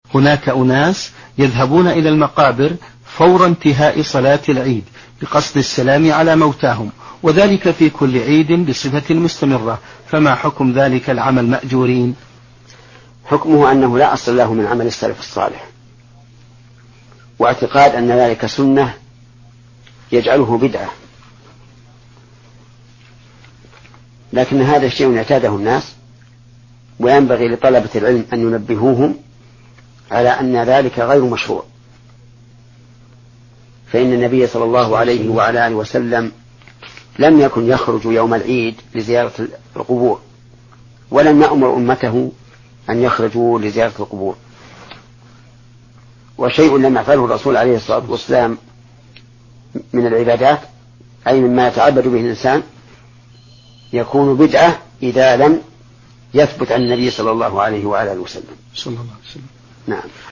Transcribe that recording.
هناك أناس يذهبون إلى المقابر فور انتهاء صلاة العيد بقصد السلام على موتاهم، وذلك في كل عيد بصفة مستمرة، فما حكم ذلك العمل مأجورين؟ حكمه أنه لا أصل له من عمل السلف الصالح، واعتقاد أن ذلك سنة يجعله بدعة، لكن هذا الشيء يعتاده الناس، وينبغي لطلبة العلم أن ينبهوهم على أن ذلك غير مشروع. فإن النبي صلى الله عليه وعلى آله وسلم لم يكن يخرج يوم العيد لزيارة القبور، ولم يأمر أمته أن يخرجوا لزيارة القبور. وشيء لم يفعله الرسول عليه الصلاة والسلام من العبادات، أي مما يتعبد به الإنسان، يكون بدعة إذا لم يثبت عن النبي صلى الله عليه وآله وسلم. صلى الله عليه وسلم. نعم.